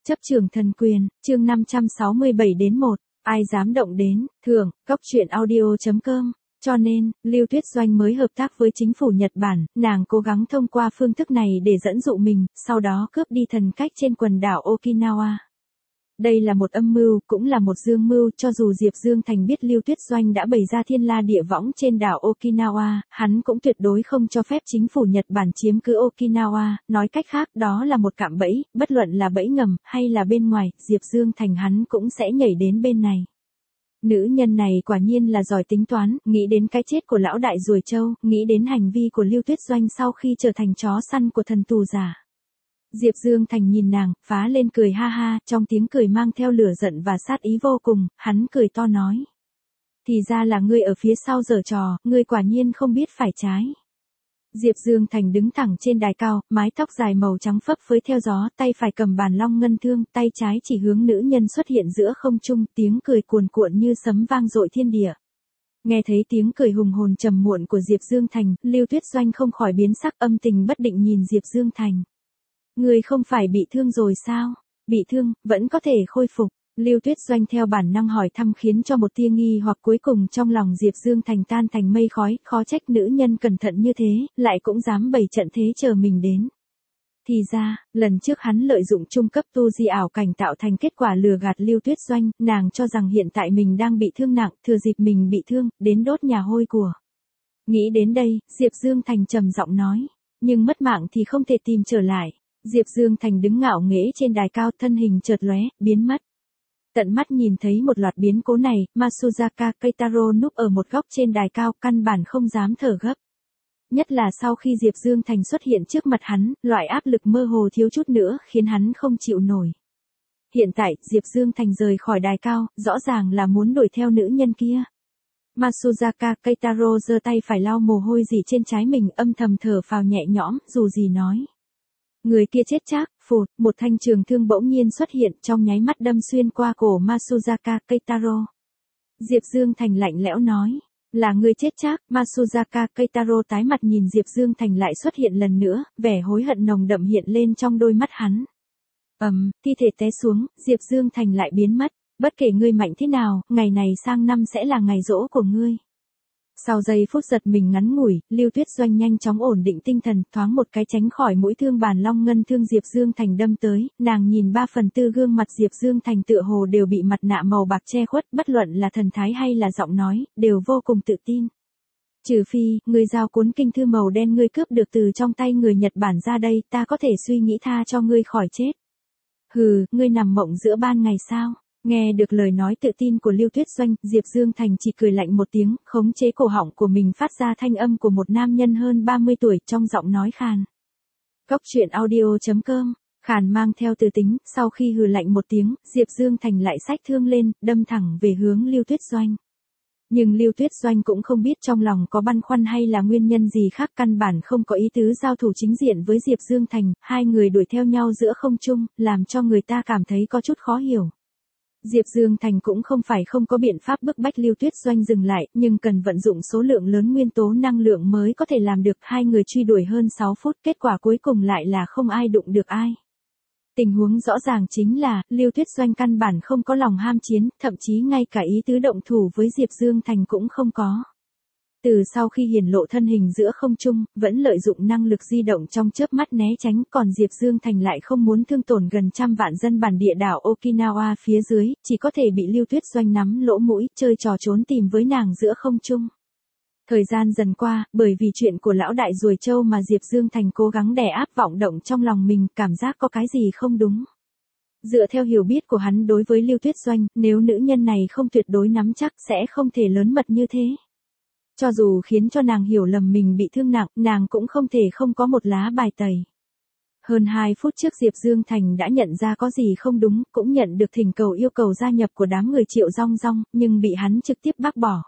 Chấp trường thần quyền, chương 567 đến 1, ai dám động đến, thưởng, góc truyện audio.com. Cho nên, Lưu Tuyết Doanh mới hợp tác với chính phủ Nhật Bản, nàng cố gắng thông qua phương thức này để dẫn dụ mình, sau đó cướp đi thần cách trên quần đảo Okinawa. Đây là một âm mưu, cũng là một dương mưu, cho dù Diệp Dương Thành biết Lưu Tuyết Doanh đã bày ra thiên la địa võng trên đảo Okinawa, hắn cũng tuyệt đối không cho phép chính phủ Nhật Bản chiếm cứ Okinawa, nói cách khác đó là một cạm bẫy, bất luận là bẫy ngầm, hay là bên ngoài, Diệp Dương Thành hắn cũng sẽ nhảy đến bên này. Nữ nhân này quả nhiên là giỏi tính toán, nghĩ đến cái chết của lão đại ruồi châu, nghĩ đến hành vi của Lưu Tuyết Doanh sau khi trở thành chó săn của thần tù giả. Diệp Dương Thành nhìn nàng, phá lên cười ha ha, trong tiếng cười mang theo lửa giận và sát ý vô cùng, hắn cười to nói. Thì ra là ngươi ở phía sau giở trò, ngươi quả nhiên không biết phải trái. Diệp Dương Thành đứng thẳng trên đài cao, mái tóc dài màu trắng phấp phới theo gió, tay phải cầm bàn long ngân thương, tay trái chỉ hướng nữ nhân xuất hiện giữa không trung, tiếng cười cuồn cuộn như sấm vang dội thiên địa. Nghe thấy tiếng cười hùng hồn trầm muộn của Diệp Dương Thành, Lưu Tuyết Doanh không khỏi biến sắc, âm tình bất định nhìn Diệp Dương Thành. Ngươi không phải bị thương rồi sao? Bị thương, vẫn có thể khôi phục. Lưu Tuyết Doanh theo bản năng hỏi thăm khiến cho một tia nghi hoặc cuối cùng trong lòng Diệp Dương Thành tan thành mây khói, khó trách nữ nhân cẩn thận như thế, lại cũng dám bày trận thế chờ mình đến. Thì ra, lần trước hắn lợi dụng trung cấp tu di ảo cảnh tạo thành kết quả lừa gạt Lưu Tuyết Doanh, nàng cho rằng hiện tại mình đang bị thương nặng, thừa dịp mình bị thương, đến đốt nhà hôi của. Nghĩ đến đây, Diệp Dương Thành trầm giọng nói, nhưng mất mạng thì không thể tìm trở lại. Diệp Dương Thành đứng ngạo nghễ trên đài cao, thân hình chợt lóe, biến mất. Tận mắt nhìn thấy một loạt biến cố này, Masuzaka Keitaro núp ở một góc trên đài cao, căn bản không dám thở gấp. Nhất là sau khi Diệp Dương Thành xuất hiện trước mặt hắn, loại áp lực mơ hồ thiếu chút nữa khiến hắn không chịu nổi. Hiện tại, Diệp Dương Thành rời khỏi đài cao, rõ ràng là muốn đuổi theo nữ nhân kia. Masuzaka Keitaro giơ tay phải lau mồ hôi dị trên trái mình, âm thầm thở phào nhẹ nhõm, dù gì nói. Người kia chết chắc, phụt, một thanh trường thương bỗng nhiên xuất hiện trong nháy mắt đâm xuyên qua cổ Masuzaka Keitaro. Diệp Dương Thành lạnh lẽo nói, là người chết chắc, Masuzaka Keitaro tái mặt nhìn Diệp Dương Thành lại xuất hiện lần nữa, vẻ hối hận nồng đậm hiện lên trong đôi mắt hắn. Thi thể té xuống, Diệp Dương Thành lại biến mất, bất kể ngươi mạnh thế nào, ngày này sang năm sẽ là ngày giỗ của ngươi. Sau giây phút giật mình ngắn ngủi, Lưu Tuyết Doanh nhanh chóng ổn định tinh thần, thoáng một cái tránh khỏi mũi thương bàn long ngân thương Diệp Dương Thành đâm tới, nàng nhìn 3/4 gương mặt Diệp Dương Thành tựa hồ đều bị mặt nạ màu bạc che khuất, bất luận là thần thái hay là giọng nói, đều vô cùng tự tin. Trừ phi, người giao cuốn kinh thư màu đen ngươi cướp được từ trong tay người Nhật Bản ra đây, ta có thể suy nghĩ tha cho ngươi khỏi chết. Hừ, ngươi nằm mộng giữa ban ngày sao? Nghe được lời nói tự tin của Lưu Tuyết Doanh, Diệp Dương Thành chỉ cười lạnh một tiếng, khống chế cổ họng của mình phát ra thanh âm của một nam nhân hơn 30 tuổi trong giọng nói khàn. Góc truyện audio.com, khàn mang theo từ tính, sau khi hừ lạnh một tiếng, Diệp Dương Thành lại xách thương lên, đâm thẳng về hướng Lưu Tuyết Doanh. Nhưng Lưu Tuyết Doanh cũng không biết trong lòng có băn khoăn hay là nguyên nhân gì khác, căn bản không có ý tứ giao thủ chính diện với Diệp Dương Thành, hai người đuổi theo nhau giữa không trung, làm cho người ta cảm thấy có chút khó hiểu. Diệp Dương Thành cũng không phải không có biện pháp bức bách Lưu Tuyết Doanh dừng lại, nhưng cần vận dụng số lượng lớn nguyên tố năng lượng mới có thể làm được. Hai người truy đuổi hơn 6 phút, kết quả cuối cùng lại là không ai đụng được ai. Tình huống rõ ràng chính là, Lưu Tuyết Doanh căn bản không có lòng ham chiến, thậm chí ngay cả ý tứ động thủ với Diệp Dương Thành cũng không có. Từ sau khi hiển lộ thân hình giữa không trung, vẫn lợi dụng năng lực di động trong chớp mắt né tránh, còn Diệp Dương Thành lại không muốn thương tổn gần 100 vạn dân bản địa đảo Okinawa phía dưới, chỉ có thể bị Lưu Tuyết Doanh nắm lỗ mũi, chơi trò trốn tìm với nàng giữa không trung. Thời gian dần qua, bởi vì chuyện của lão đại ruồi châu mà Diệp Dương Thành cố gắng đè áp vọng động trong lòng mình, cảm giác có cái gì không đúng. Dựa theo hiểu biết của hắn đối với Lưu Tuyết Doanh, nếu nữ nhân này không tuyệt đối nắm chắc sẽ không thể lớn mật như thế. Cho dù khiến cho nàng hiểu lầm mình bị thương nặng, nàng cũng không thể không có một lá bài tẩy. Hơn 2 phút trước Diệp Dương Thành đã nhận ra có gì không đúng, cũng nhận được thỉnh cầu yêu cầu gia nhập của đám người Triệu Rong Rong, nhưng bị hắn trực tiếp bác bỏ.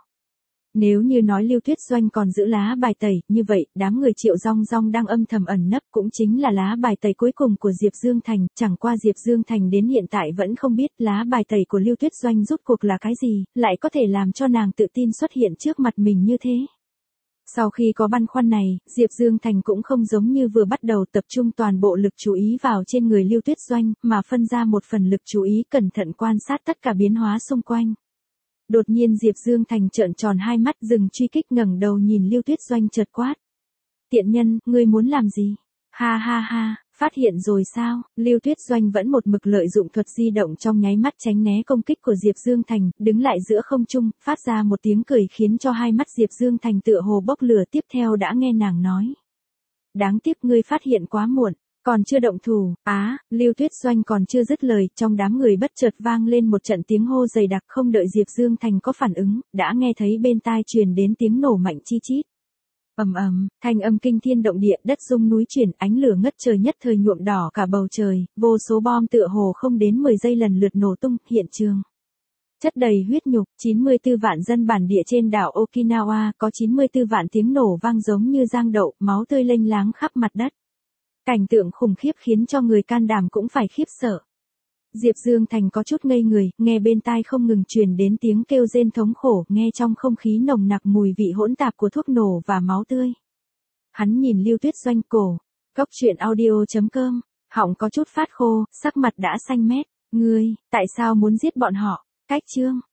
Nếu như nói Lưu Tuyết Doanh còn giữ lá bài tẩy, như vậy, đám người Triệu Rong Rong đang âm thầm ẩn nấp cũng chính là lá bài tẩy cuối cùng của Diệp Dương Thành, chẳng qua Diệp Dương Thành đến hiện tại vẫn không biết lá bài tẩy của Lưu Tuyết Doanh rút cuộc là cái gì, lại có thể làm cho nàng tự tin xuất hiện trước mặt mình như thế. Sau khi có băn khoăn này, Diệp Dương Thành cũng không giống như vừa bắt đầu tập trung toàn bộ lực chú ý vào trên người Lưu Tuyết Doanh, mà phân ra một phần lực chú ý cẩn thận quan sát tất cả biến hóa xung quanh. Đột nhiên Diệp Dương Thành trợn tròn hai mắt dừng truy kích ngẩng đầu nhìn Lưu Tuyết Doanh chợt quát. Tiện nhân, ngươi muốn làm gì? Ha ha ha, phát hiện rồi sao? Lưu Tuyết Doanh vẫn một mực lợi dụng thuật di động trong nháy mắt tránh né công kích của Diệp Dương Thành, đứng lại giữa không trung, phát ra một tiếng cười khiến cho hai mắt Diệp Dương Thành tựa hồ bốc lửa tiếp theo đã nghe nàng nói. Đáng tiếc ngươi phát hiện quá muộn. Còn chưa động thủ, Lưu Tuyết Doanh còn chưa dứt lời, trong đám người bất chợt vang lên một trận tiếng hô dày đặc không đợi Diệp Dương Thành có phản ứng, đã nghe thấy bên tai truyền đến tiếng nổ mạnh chi chít. Ầm ầm, thanh âm kinh thiên động địa, đất rung núi chuyển, ánh lửa ngất trời nhất thời nhuộm đỏ cả bầu trời, vô số bom tựa hồ không đến 10 giây lần lượt nổ tung, hiện trường chất đầy huyết nhục, 94 vạn dân bản địa trên đảo Okinawa, có 94 vạn tiếng nổ vang giống như giang đậu, máu tươi lênh láng khắp mặt đất. Cảnh tượng khủng khiếp khiến cho người can đảm cũng phải khiếp sợ. Diệp Dương Thành có chút ngây người, nghe bên tai không ngừng truyền đến tiếng kêu rên thống khổ, nghe trong không khí nồng nặc mùi vị hỗn tạp của thuốc nổ và máu tươi. Hắn nhìn Lưu Tuyết Doanh cổ, Cốc Truyện Audio.com, họng có chút phát khô, sắc mặt đã xanh mét. Ngươi, tại sao muốn giết bọn họ? Cách chương